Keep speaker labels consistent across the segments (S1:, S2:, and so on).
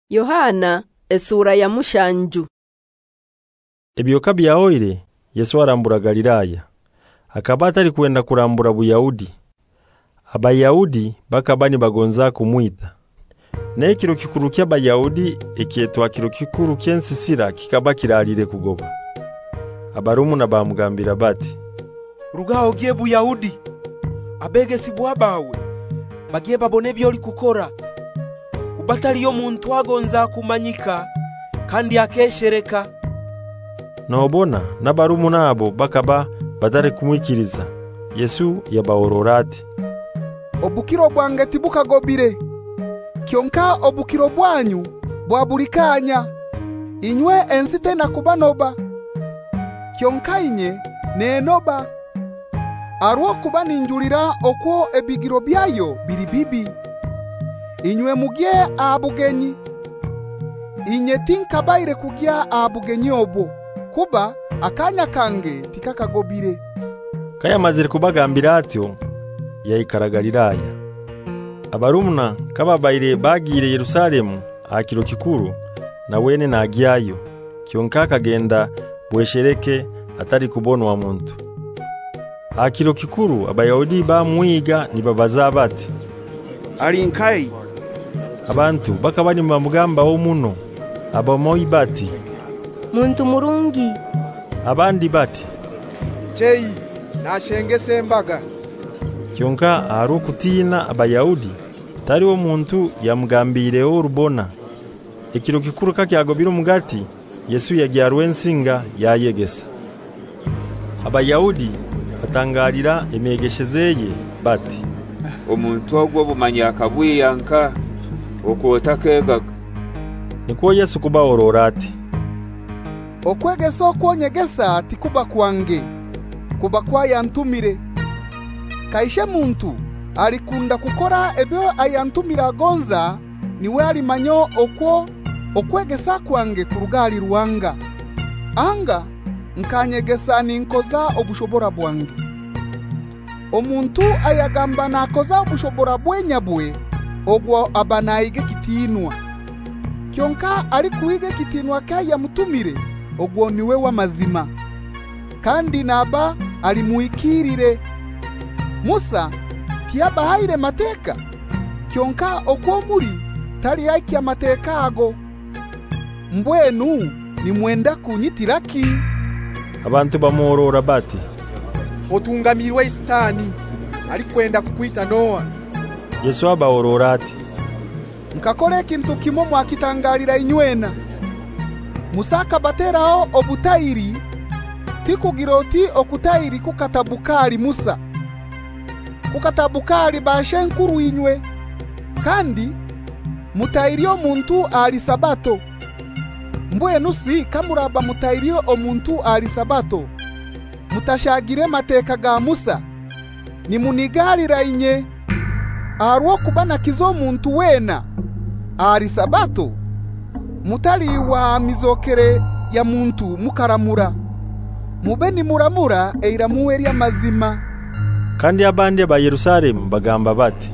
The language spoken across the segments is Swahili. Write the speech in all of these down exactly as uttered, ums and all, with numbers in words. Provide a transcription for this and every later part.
S1: Yohana esura ya mushanju.
S2: Ebyoka byaoire Yesu arambura Galilaya. Akaba atari kwenda kurambura Buyahudi. Abayahudi bakabani bagonza kumwita. Ne kiro kikuru ky'Abayahudi ekyetwa kiro kikuru ky'ensisira kikaba kiralire kugoba. Abarumu na bamugambira bati,
S3: Rugaho gie Buyahudi, abegesi bwabawe, bagie babone byoli kukora. Kubatali yo muntu agonza kumanyika kandi akeshereka.
S2: Nobona n'abarumu nabo bakaba batari kumwikiriza. Yesu yabaorora ati,
S4: Obukiro bwange tibukagobire, kyonka obukiro bwanyu bwabulikanya. Inywe ensite na kubanoba, kyonka inye nenoba. Arwo kuba ninjulira okwo ebigiro byayo biri bibi. Inywe mugie abugenyi, inye tinkabaire kugia abugenyi obwo, kuba akanya kange tikakagobire.
S2: Kaya mazire kubagambira atyo yayikara Galilaya. Abarumuna kababaire bagire Yerusalemu akiro kikuru na wene nagiyayo, kyonka kagenda bweshereke atari kubonwa muntu. Akiro kikuru Abayahudi bamwiga nibabaza bati,
S5: Ali nkai?
S2: Abantu bakabani bamugamba omuno. Abamoyi bati,
S1: Muntu murungi.
S2: Abandi bati,
S4: Chei nashengese embaga.
S2: kyonka aro kutina Abayahudi tari wo muntu yamugambire orubona. Ekiro kikuru kakyagobira umugati Yesu yagyarwe ensinga yayegesa. Abayahudi batangarira emegeshezeye bati,
S6: Omuntu ogwo bumanya akabwiyanka okwotakega.
S2: Niko Yesu kubaorora ati,
S4: Okwegesa okwonyegesa tikuba kwange, kuba kwa yantumire. Kaishe muntu alikunda kukora ebyo ayantumira gonza, niwe alimanyo okwo okwegesa kwange kurugali ruwanga. Anga nkanyegesa ninkoza obushobora bwange. Omuntu ayagamba nakoza obushobora bwenyabwe, ogwo abanaige kitinwa. Kyonka ali kuige kitinwa kaya mutumire, ogwo niwe wa mazima. Kandi naba ali muikirire. Musa tiaba haire mateka, kyonka okwo muri tali yaiki mateka ago. Mbwenu ni mwenda kunyitiraki.
S2: Abantu bamuorora bati,
S4: Otungamirwe Sitani ali kwenda kukwita Noa.
S2: Yesu abaorora ati,
S4: Nkakole ekintu kimo mwakitangalira inywena. Musaka baterao obutayiri, tikugiroti okutayiri kukatabukali Musa. Kukatabukali bashenkuru inywe, kandi mutayirio muntu ali sabato. Mbwenu si kamuraba mutayirio omuntu ali sabato, mutashagire mateka ga Musa. Nimunigalira inye, arwo kubana kizo muntu wena ali sabato, mutali wa mizokere ya muntu mukaramura. Mubeni muramura eiramuwe ya mazima.
S2: Kandi abandi ba Yerusalemu bagamba bati,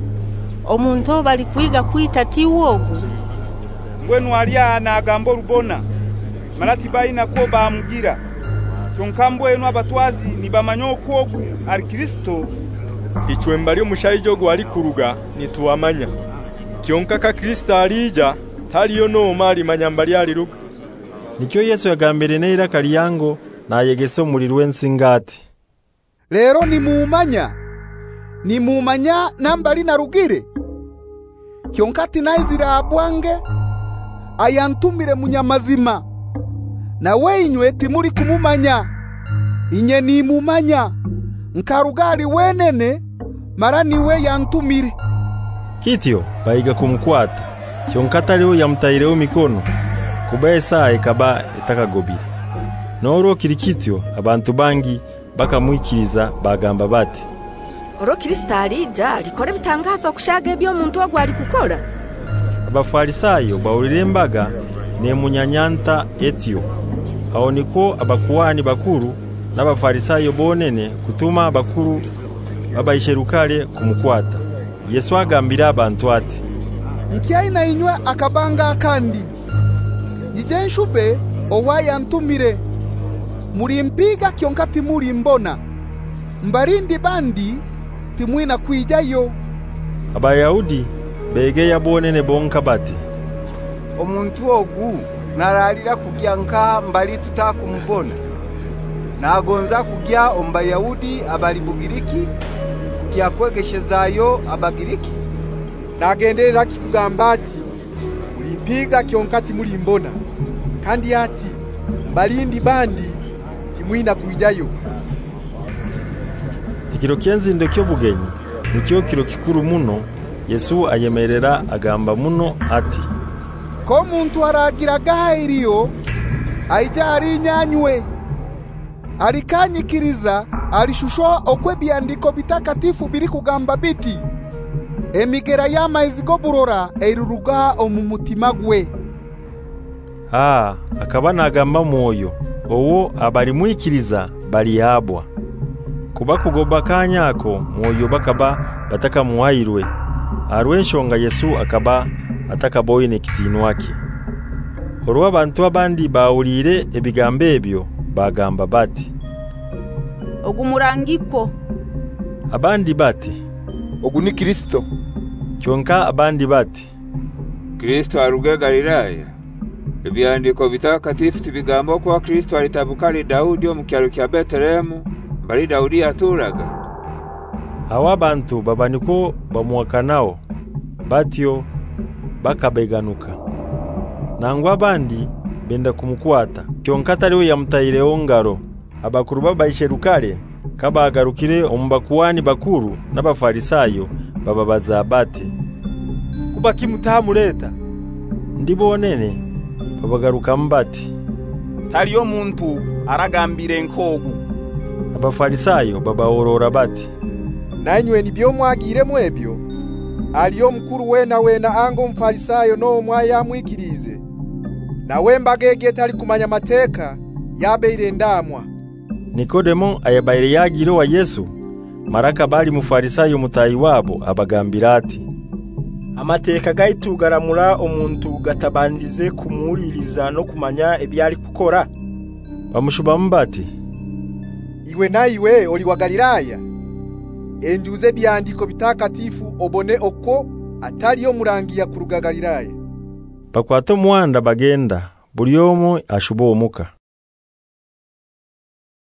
S1: Omuntu bali kwiga kwita tiwogo.
S5: Ngwenu alia na agambo rubona. Malati baina ko bamugira. Kyonka mbwenu abatwazi nibamanyo kwogu ali Kristo.
S7: Ichwe mbali omushayijo gwo ali kuruga nituwamanya. Kyonka ka Kristo alija taliyo no mali manyambali ali ruga.
S2: Nikyo Yesu yagambire neira kaliyango na yegese omuliro w'ensingati.
S4: Lero ni muumanya, ni muumanya nambali na rugire. Kyonka tinaizira abwange, ayantumire munyamazima. Na weinywe timuri kumumanya, inye ni mumanya. Nkarugali wenene, mara niwe yantumire.
S2: Kityo baiga kumukwata, kyonka taliho yamutayireho mikono, kuba esa ekaba etakagobire. Noro kiri kityo abantu bangi bakamwikiriza bagamba bati,
S1: Oro Kristo alija likore bitangazo kushaga ebyo muntu ogwo ali kukora.
S2: Abafarisayo bawulira embaga nemunyanyanta etyo. Aho niko abakuhani bakuru n'abafarisayo bonene kutuma abakuru babayisherukale kumukwata. Yesu agambira abantu ati,
S4: nkyaina inywe akabanga akandi. Jije nshube owaya ntumire. Muri mpiga kyonka timuri mbona. Mbarindi bandi timwina kwijayo.
S2: Abayahudi begeya bonene bonka bati,
S8: omuntu ogu naralira kugya nka mbali tutakumubona. Nagonza kugya ombayahudi abali Bugiriki kugya kwegeshezayo abagiriki.
S7: Nagenderera kugamba ati mulimpiga kyonka timuri mbona, kandi ati mbalindi bandi timwina kwijayo.
S2: Ikiro kyenzindo ky'obugenyi nikyo kiro kikuru muno. Yesu ayemerera agamba muno ati,
S4: ko muntu aragira gahiriyo aija ari nyanywe arikanyikiriza arishusho okwe byandiko bitakatifu biri kugamba biti, emigera y'amaizi go burora eiruruga omumutima gwe.
S2: Ah, akaba nagamba mwoyo owo abari mwikiriza bali yabwa. Kuba kugoba kanyako mwoyo bakaba bataka muwairwe. Arwenshonga Yesu akaba atakaboye nekitinwaki. Orwa bantu abandi bawulire ebigambo ebyo bagamba bati,
S9: ogumurangiko.
S2: Abandi bati,
S4: ogu ni Kristo.
S2: Kyonka abandi bati,
S6: Kristo aruge Galilaya. Ebyandiko bitakatifu tibigamba ko Kristo alitabukali Daudi mu kyalo kya Betelehemu bali Daudi aturaga.
S2: Awa bantu babaniko bamuwakanao batyo bakabeganuka. Nangwa abandi benda kumukwata kyonka taliwe yamutayireho ngaro. Abakuru babayisherukale kabagarukire ombakuwani bakuru n'abafarisayo bababaza bati,
S7: kubaki mutamuleta?
S2: Ndibonene babagaruka mbati,
S3: taliyo muntu aragambire nkogu.
S2: Abafarisayo babaorora bati,
S7: nanywe nibyo mwagire mwebyo? Aliyo mukuru wena wena ango mfarisayo no mwaya mwikirize. Nawe mbagege tali kumanya mateka yabeire ndamwa.
S2: Nikodemo ayabaire yagiro wa Yesu maraka bali mufarisayo mutayi wabo abagambira ati,
S10: amateka gaitugaramura omuntu gatabandize kumuririza no kumanya ebyali kukora.
S2: Bamushuba mbati,
S7: iwe naiwe oli wa Galilaya? Enjuze byandiko bitakatifu obone okko ataliyo murangiya kuruga Galilaya.
S2: Bakwato muanda bagenda buli omo ashuba omuka.